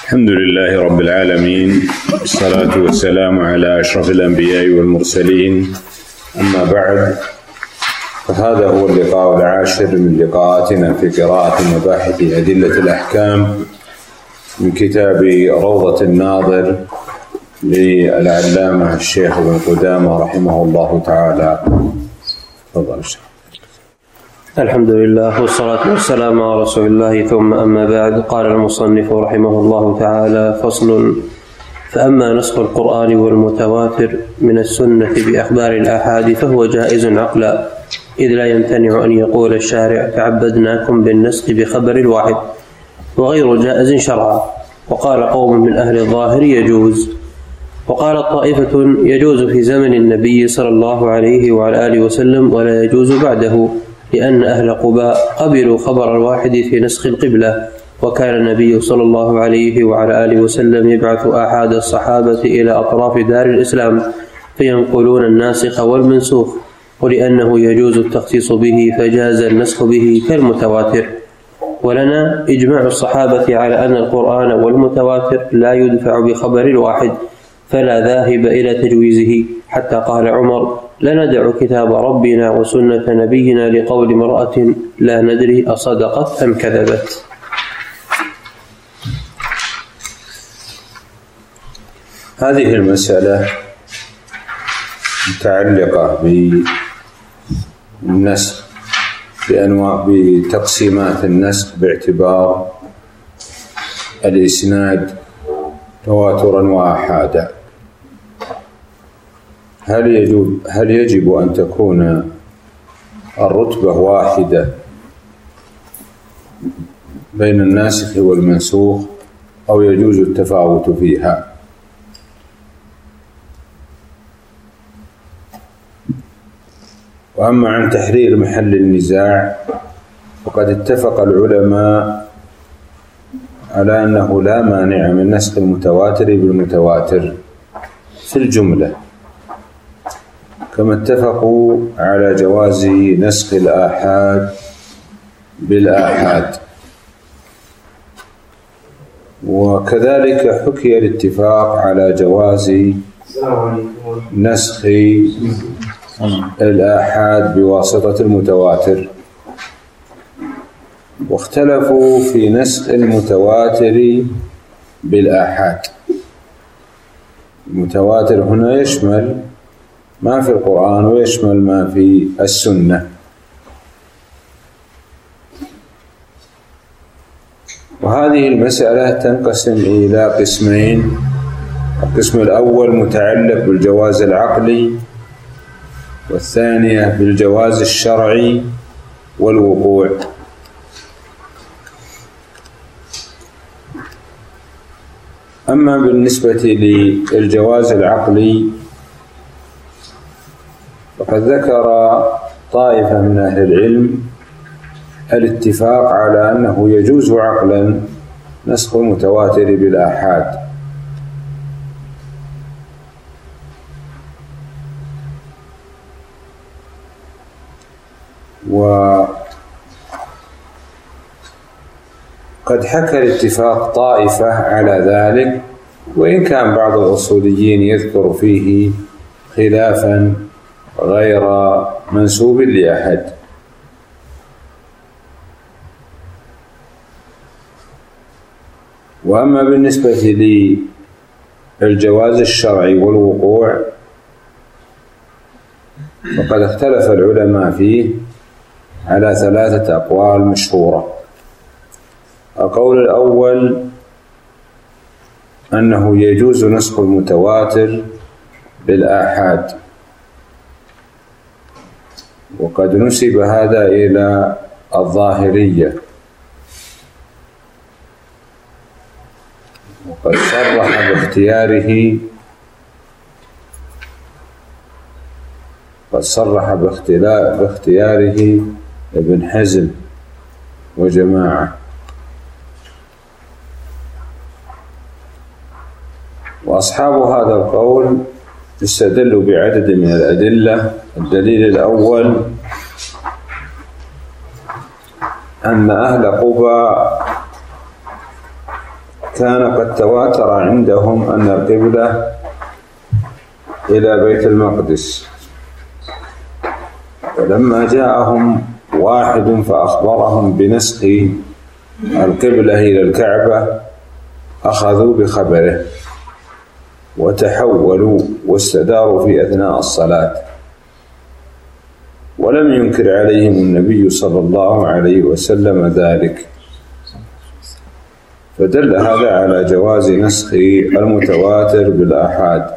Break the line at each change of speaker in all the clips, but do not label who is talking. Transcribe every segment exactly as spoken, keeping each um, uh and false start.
الحمد لله رب العالمين، والصلاة والسلام على أشرف الأنبياء والمرسلين. أما بعد، فهذا هو اللقاء العاشر من لقاءاتنا في قراءة مباحث أدلة الأحكام من كتاب روضة الناظر للعلامة الشيخ ابن قدامة رحمه الله تعالى. تفضل الشيخ.
الحمد لله والصلاة والسلام على رسول الله، ثم أما بعد. قال المصنف رحمه الله تعالى: فصل. فأما نسخ القرآن والمتواتر من السنة بأخبار الآحاد فهو جائز عقلا، إذ لا يمتنع أن يقول الشارع: تعبدناكم بالنسخ بخبر الواحد، وغير جائز شرعا. وقال قوم من أهل الظاهر: يجوز. وقال طائفة: يجوز في زمن النبي صلى الله عليه وعلى آله وسلم، ولا يجوز بعده، لأن أهل قباء قبلوا خبر الواحد في نسخ القبلة، وكان النبي صلى الله عليه وعلى آله وسلم يبعث آحاد الصحابة إلى أطراف دار الإسلام فينقلون الناسخ والمنسوخ، ولأنه يجوز التخصيص به فجاز النسخ به كالمتواتر. ولنا إجماع الصحابة على أن القرآن والمتواتر لا يدفع بخبر الواحد، فلا ذاهب إلى تجويزه، حتى قال عمر: لا ندع كتاب ربنا وسنة نبينا لقول امرأة لا ندري أصدقت أم كذبت.
هذه المسألة متعلقة بالنسخ بأنواع بتقسيمات النسخ باعتبار الإسناد تواترا وآحادا. هل يجب هل يجب أن تكون الرتبة واحدة بين الناسخ والمنسوخ، أو يجوز التفاوت فيها؟ وأما عن تحرير محل النزاع، فقد اتفق العلماء على أنه لا مانع من نسخ المتواتر بالمتواتر في الجملة، كما اتفقوا على جواز نسخ الآحاد بالآحاد. وكذلك حكي الاتفاق على جواز نسخ الآحاد بواسطة المتواتر، واختلفوا في نسخ المتواتر بالآحاد. المتواتر هنا يشمل ما في القرآن ويشمل ما في السنة. وهذه المسألة تنقسم إلى قسمين: القسم الأول متعلق بالجواز العقلي، والثانية بالجواز الشرعي والوقوع. أما بالنسبة للجواز العقلي، فقد ذكر طائفة من أهل العلم الاتفاق على أنه يجوز عقلا نسخ المتواتر بالآحاد، وقد حكى الاتفاق طائفة على ذلك، وإن كان بعض الأصوليين يذكر فيه خلافا غير منسوب لأحد. وأما بالنسبة للجواز الشرعي والوقوع، فقد اختلف العلماء فيه على ثلاثة أقوال مشهورة. القول الأول أنه يجوز نسخ المتواتر بالآحاد، وقد نسب هذا إلى الظاهرية، وقد صرح باختياره قد صرح باختياره ابن حزم وجماعة. وأصحاب هذا القول استدلوا بعدد من الأدلة. الدليل الأول أن أهل قباء كان قد تواتر عندهم أن القبلة إلى بيت المقدس، ولما جاءهم واحد فأخبرهم بنسخ القبلة إلى الكعبة أخذوا بخبره وتحولوا واستداروا في أثناء الصلاة، ولم ينكر عليهم النبي صلى الله عليه وسلم ذلك، فدل هذا على جواز نسخ المتواتر بالآحاد.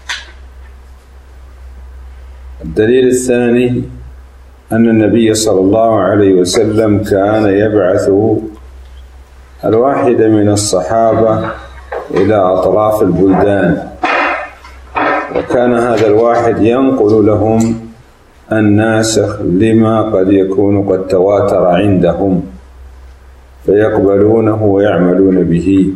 الدليل الثاني أن النبي صلى الله عليه وسلم كان يبعث الواحد من الصحابة إلى أطراف البلدان، وكان هذا الواحد ينقل لهم الناسخ لما قد يكون قد تواتر عندهم فيقبلونه ويعملون به.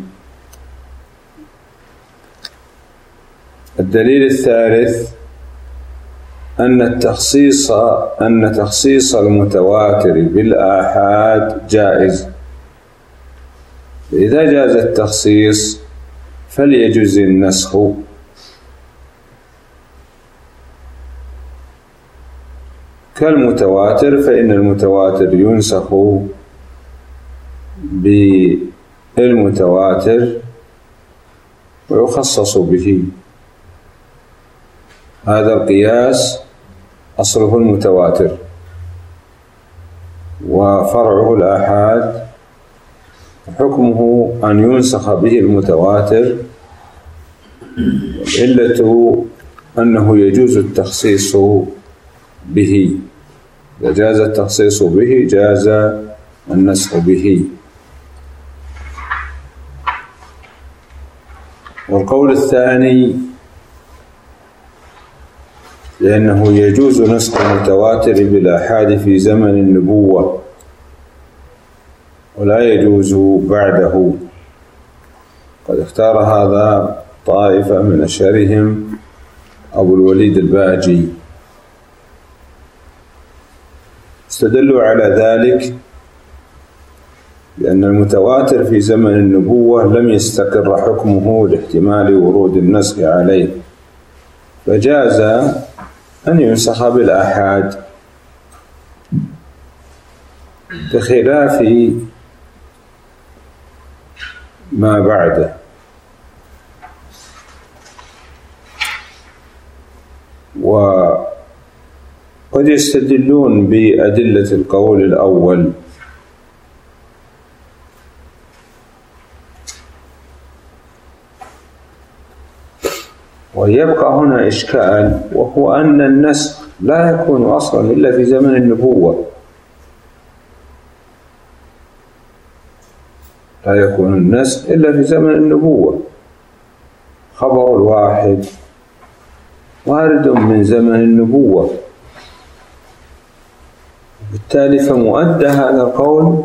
الدليل الثالث أن التخصيص أن تخصيص المتواتر بالآحاد جائز، إذا جاز التخصيص فليجوز النسخ، كالمتواتر فإن المتواتر ينسخ بالمتواتر ويخصص به. هذا القياس أصله المتواتر وفرعه الآحاد، حكمه أن ينسخ به المتواتر، علة أنه يجوز التخصيص به، إذا جاز التخصيص به جاز النسخ به. والقول الثاني لأنه يجوز نسخ المتواتر بالآحاد في زمن النبوة ولا يجوز بعده، قد اختار هذا طائفة من أشهرهم أبو الوليد الباجي، استدلوا على ذلك لأن المتواتر في زمن النبوة لم يستقر حكمه لاحتمال ورود النسخ عليه، فجاز أن ينسخ بالآحاد، بخلاف ما بعده. وقد يستدلون بأدلة القول الأول، ويبقى هنا إشكال، وهو أن النسخ لا يكون أصلا إلا في زمن النبوة، لا يكون النسخ إلا في زمن النبوة، خبر الواحد وارد من زمن النبوة، بالتالي فمؤدى هذا القول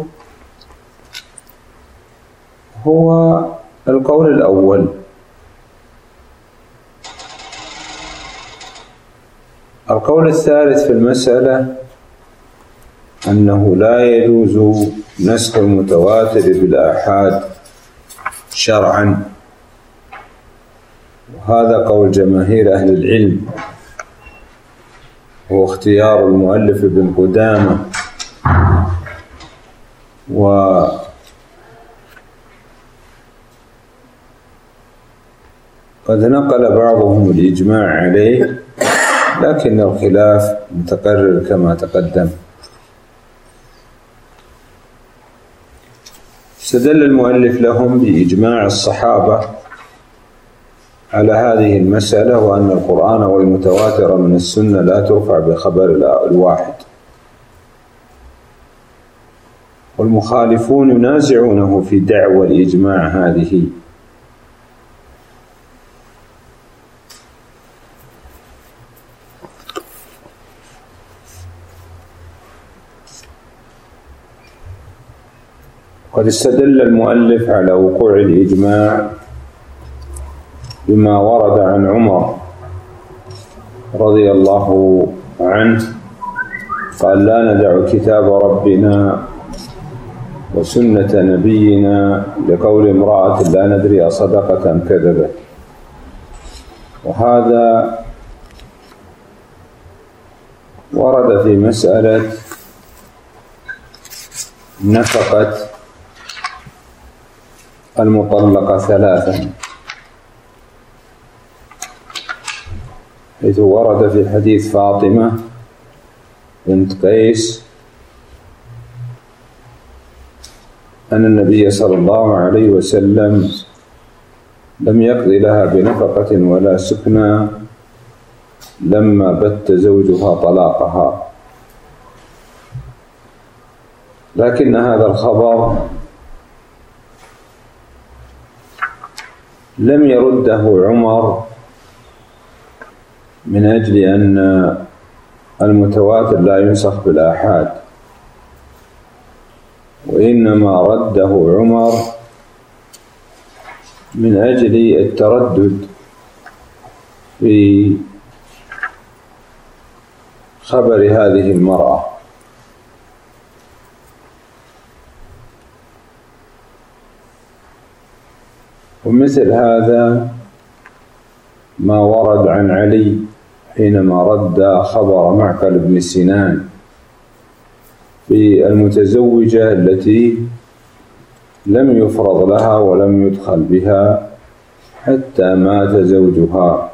هو القول الأول. القول الثالث في المسألة أنه لا يجوز نسخ المتواتر بالآحاد شرعا، وهذا قول جماهير أهل العلم، هو اختيار المؤلف ابن قدامة، وقد نقل بعضهم الإجماع عليه، لكن الخلاف متقرر كما تقدم. استدل المؤلف لهم بإجماع الصحابة على هذه المسألة، وأن القرآن والمتواتر من السنة لا ترفع بخبر الواحد، والمخالفون ينازعونه في دعوى الإجماع هذه. قد استدل المؤلف على وقوع الإجماع بما ورد عن عمر رضي الله عنه قال: لا ندع كتاب ربنا وسنة نبينا لقول امرأة لا ندري أصدقت أم كذبت. وهذا ورد في مسألة نفقة المطلقة ثلاثا، حيث ورد في حديث فاطمة بنت قيس أن النبي صلى الله عليه وسلم لم يقض لها بنفقة ولا سكنى لما بت زوجها طلاقها، لكن هذا الخبر لم يرده عمر من أجل أن المتواتر لا ينسخ بالآحاد، وإنما رده عمر من أجل التردد في خبر هذه المرأة. ومثل هذا ما ورد عن علي حينما رد خبر معقل بن سنان في المتزوجة التي لم يفرض لها ولم يدخل بها حتى مات زوجها.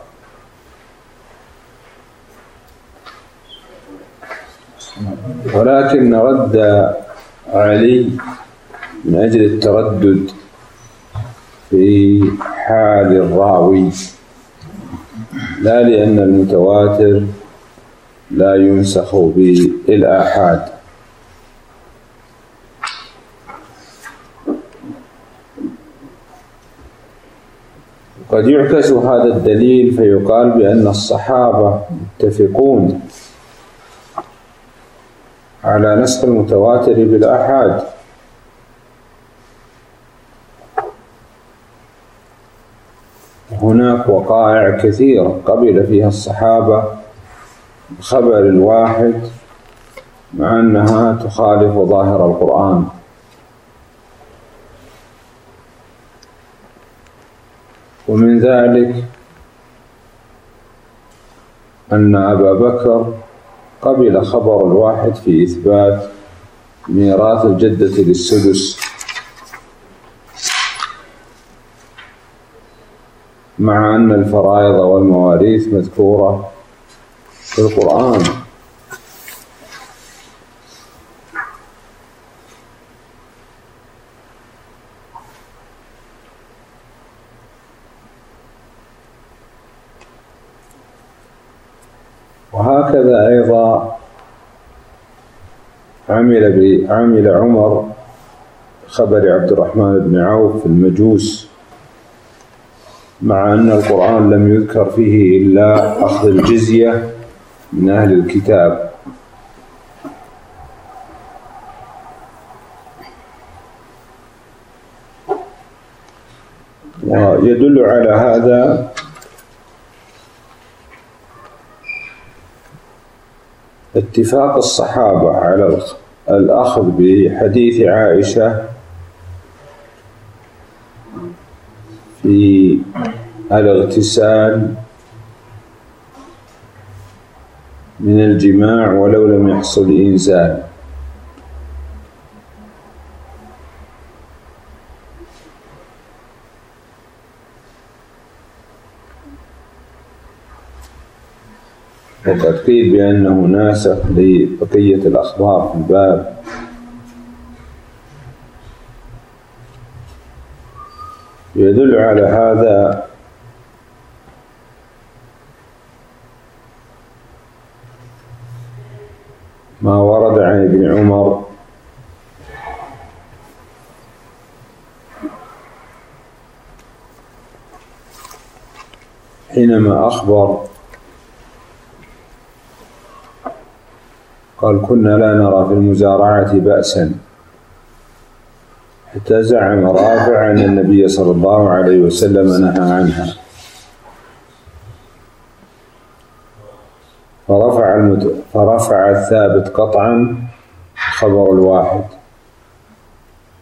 ولكن رد علي من أجل التردد في حال الراوي، لا لأن المتواتر لا ينسخ بالآحاد. قد يعكس هذا الدليل فيقال بأن الصحابة متفقون على نسخ المتواتر بالآحاد، هناك وقائع كثيرة قبل فيها الصحابة خبر الواحد مع أنها تخالف ظاهر القرآن. ومن ذلك أن أبا بكر قبل خبر الواحد في إثبات ميراث الجدة للسدس، مع أن الفرائض والمواريث مذكورة في القرآن. وهكذا أيضا عمل عمل عمر خبر عبد الرحمن بن عوف في المجوس، مع أن القرآن لم يذكر فيه إلا أخذ الجزية من أهل الكتاب. ويدل على هذا اتفاق الصحابة على الأخذ بحديث عائشة في الاغتسال من الجماع ولو لم يحصل إنزال. وقد قيل بأنه ناسخ لبقية الأخبار في الباب. يدل على هذا ما ورد عن ابن عمر حينما أخبر قال: كنا لا نرى في المزارعة بأسا، حتى زعم رافع أن النبي صلى الله عليه وسلم نهى عنها، فرفع, المت... فرفع الثابت قطعا خبر الواحد.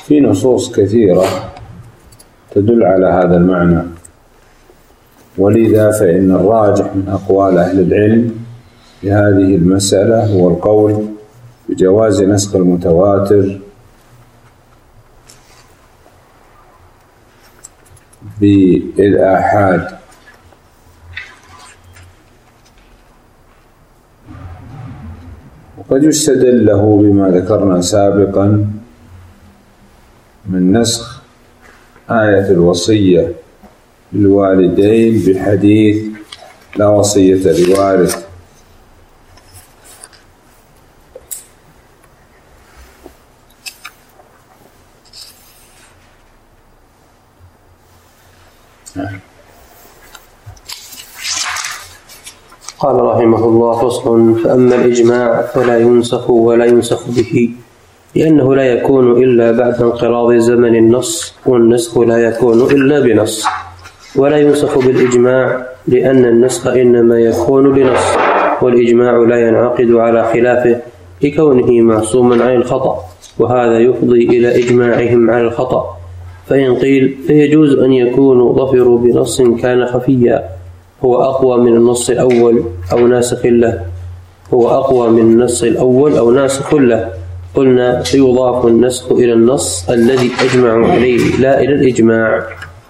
في نصوص كثيرة تدل على هذا المعنى، ولذا فإن الراجح من أقوال أهل العلم في هذه المسألة هو القول بجواز نسخ المتواتر بالآحاد، وقد يستدل له بما ذكرنا سابقا من نسخ آية الوصية للوالدين بحديث لا وصية لوارث.
قال رحمه الله: فصل. فأما الإجماع فلا ينسخ ولا ينسخ به، لأنه لا يكون إلا بعد انقراض زمن النص، والنسخ لا يكون إلا بنص. ولا ينسخ بالإجماع لأن النسخ إنما يكون بنص، والإجماع لا ينعقد على خلافه لكونه معصوما عن الخطأ، وهذا يفضي إلى إجماعهم على الخطأ. فإن قيل فيجوز أن يكون ظفروا بنص كان خفيا هو أقوى من النص الأول أو ناسخ له هو أقوى من النص الأول أو ناسخ له قلنا فيضاف النسخ إلى النص الذي أجمعوا عليه لا إلى الإجماع.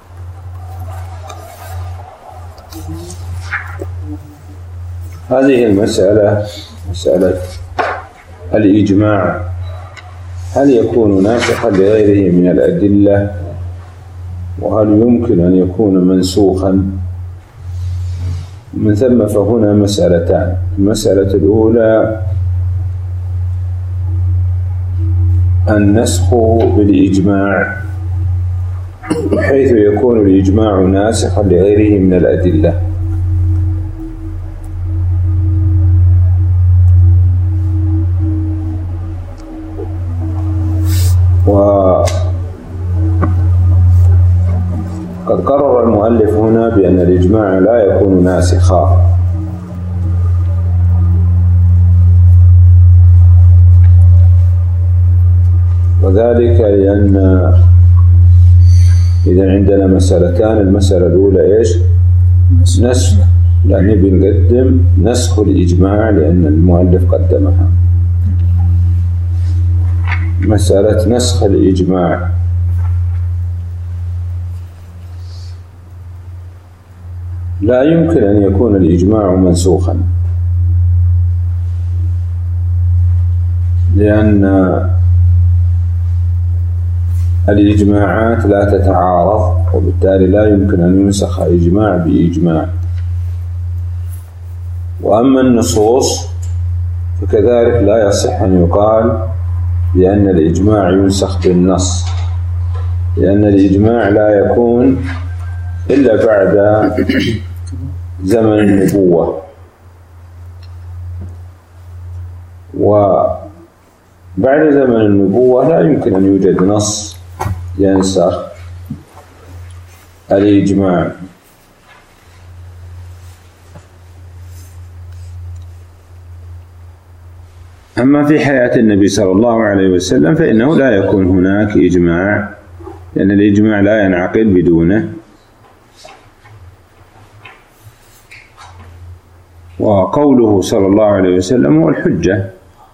هذه المسألة مسألة الإجماع، هل يكون ناسخا لغيره من الأدلة، وهل يمكن أن يكون منسوخا؟ من ثم فهنا مسألتان. المسألة الأولى النسخ بالإجماع، حيث يكون الإجماع ناسخا لغيره من الأدلة، وقد قرر المؤلف هنا بأن الإجماع لا يكون ناسخا، وذلك لأن إذا عندنا مسألتان، المسألة الأولى إيش؟ نسخ، يعني بنقدم نسخ الإجماع لأن المؤلف قدمها. مسألة نسخ الإجماع، لا يمكن أن يكون الإجماع منسوخا، لأن الإجماعات لا تتعارض، وبالتالي لا يمكن أن ينسخ إجماع بإجماع. وأما النصوص فكذلك لا يصح أن يقال بأن الإجماع ينسخ بالنص، لأن الإجماع لا يكون إلا بعد زمن النبوة، وبعد زمن النبوة لا يمكن أن يوجد نص ينسخ الإجماع. أما في حياة النبي صلى الله عليه وسلم فإنه لا يكون هناك إجماع، لأن الإجماع لا ينعقد بدونه. وقوله صلى الله عليه وسلم هو الحجة.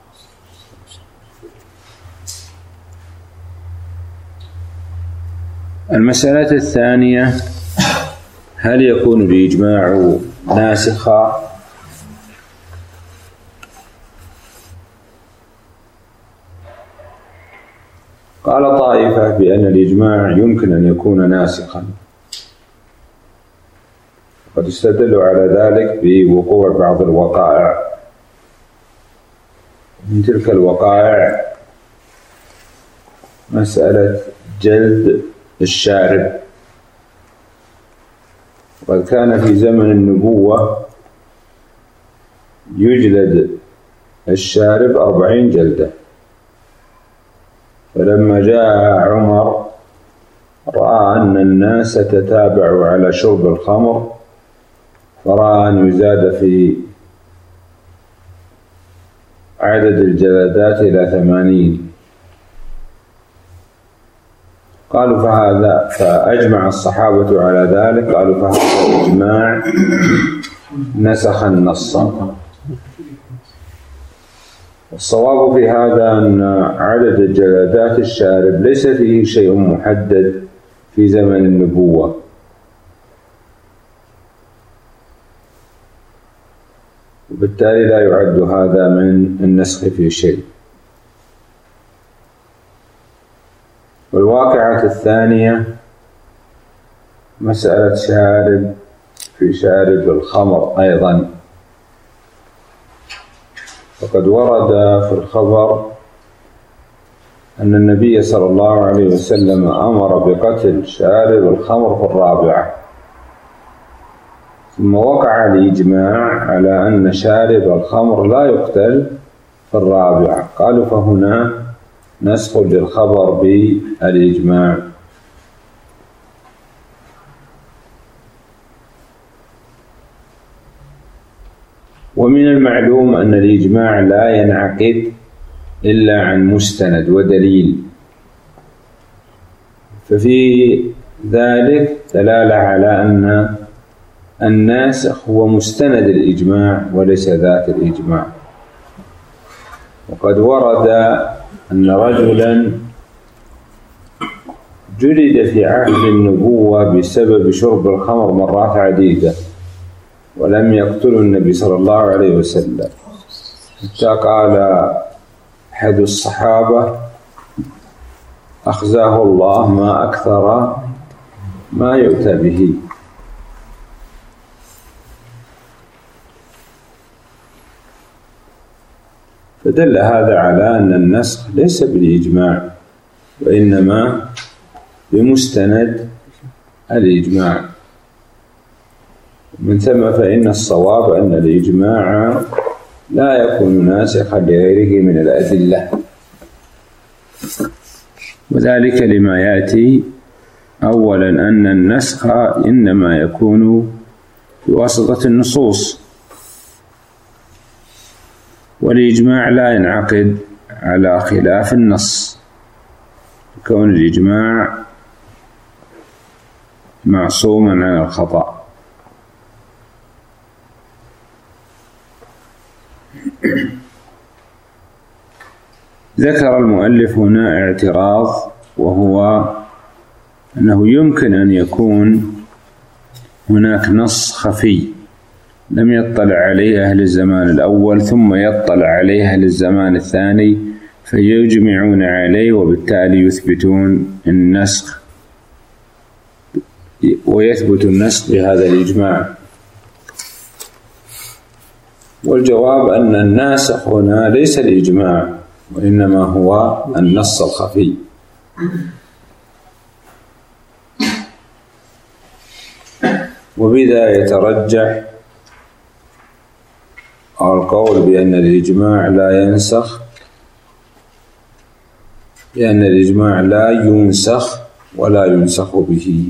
المسألة الثانية: هل يكون الإجماع ناسخا؟ قال طائفة بأن الإجماع يمكن أن يكون ناسخا، قد استدلوا على ذلك بوقوع بعض الوقائع. من تلك الوقائع مسألة جلد الشارب، وقد كان في زمن النبوة يجلد الشارب أربعين جلدة، فلما جاء عمر رأى أن الناس تتابعوا على شرب الخمر، فرأى أن يزاد في عدد الجلدات إلى ثمانين، قالوا فهذا فأجمع الصحابة على ذلك، قالوا فهذا إجماع نسخ النص. الصواب في هذا أن عدد جلدات الشارب ليس فيه شيء محدد في زمن النبوة، وبالتالي لا يعد هذا من النسخ في شيء. والواقعة الثانية مسألة شارب في شارب الخمر أيضا، وقد ورد في الخبر أن النبي صلى الله عليه وسلم أمر بقتل شارب الخمر في الرابعة، ثم وقع الإجماع على أن شارب الخمر لا يقتل في الرابعة، قالوا فهنا نسخ للخبر بالإجماع. ومن المعلوم أن الإجماع لا ينعقد إلا عن مستند ودليل، ففي ذلك دلالة على أن الناسخ هو مستند الإجماع وليس ذات الإجماع. وقد ورد أن رجلا جلد في عهد النبوة بسبب شرب الخمر مرات عديدة ولم يقتله النبي صلى الله عليه وسلم، حتى قال أحد الصحابة أخزاه الله ما أكثر ما يؤتى به. فدل هذا على أن النسخ ليس بالإجماع وإنما بمستند الإجماع. من ثم فإن الصواب أن الإجماع لا يكون ناسخا لغيره من الأدلة، وذلك لما يأتي. أولا أن النسخ إنما يكون بواسطة النصوص، والإجماع لا ينعقد على خلاف النص، كون الإجماع معصوما عن الخطأ. ذكر المؤلف هنا اعتراض، وهو أنه يمكن أن يكون هناك نص خفي لم يطلع عليه أهل الزمان الأول ثم يطلع عليه أهل الزمان الثاني فيجمعون عليه، وبالتالي يثبتون النسخ ويثبت النسخ بهذا الإجماع. والجواب أن الناسخ هنا ليس الإجماع وإنما هو النص الخفي. وبذا يترجح القول بأن الإجماع لا ينسخ، لأن الإجماع لا ينسخ ولا ينسخ به.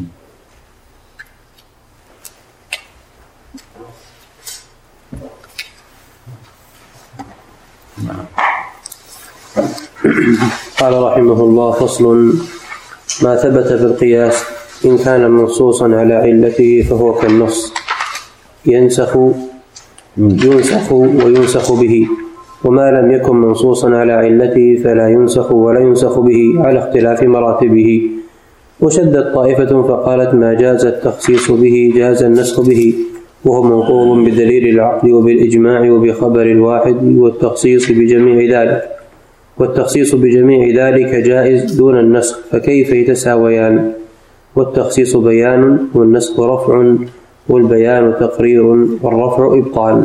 قال رحمه الله: فصل: ما ثبت في القياس إن كان منصوصا على علته فهو كالنص، ينسخ ينسخ وينسخ به، وما لم يكن منصوصا على علته فلا ينسخ ولا ينسخ به على اختلاف مراتبه. وشدت طائفة فقالت: ما جاز التخصيص به جاز النسخ به، وهو منقول بدليل العقل وبالإجماع وبخبر الواحد، والتخصيص بجميع ذلك والتخصيص بجميع ذلك جائز دون النسخ، فكيف يتساويان؟ والتخصيص بيان والنسخ رفع، والبيان تقرير والرفع إبطال.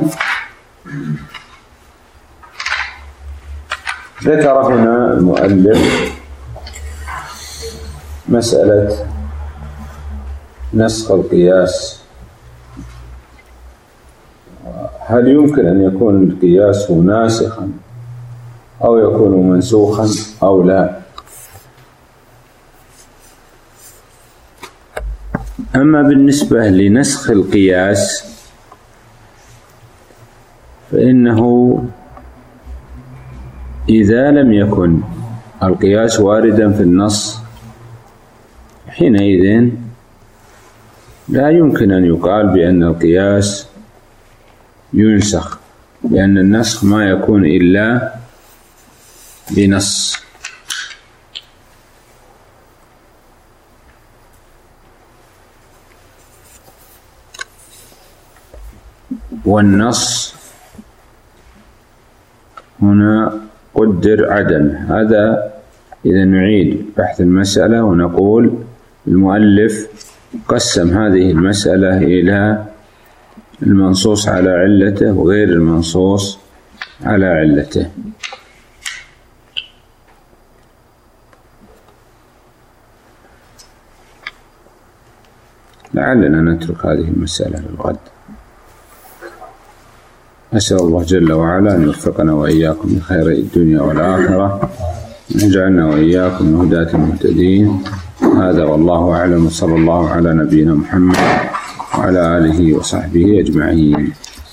ذكر هنا المؤلف مسألة نسخ القياس. هل يمكن أن يكون القياس ناسخا أو يكون منسوخا أو لا؟ أما بالنسبة لنسخ القياس فإنه إذا لم يكن القياس واردا في النص حينئذ لا يمكن أن يقال بأن القياس ينسخ، لأن النسخ ما يكون إلا بنص. والنص هنا قدر عدم. هذا إذا نعيد بحث المسألة ونقول المؤلف قسم هذه المسألة إلى المنصوص على علته وغير المنصوص على علته. لعلنا نترك هذه المسألة للغد. أسأل الله جل وعلا أن يوفقنا وإياكم لخير الدنيا والآخرة، ونجعلنا وإياكم من هداة المهتدين. هذا والله أعلم، وصلى الله على نبينا محمد وعلى آله وصحبه أجمعين.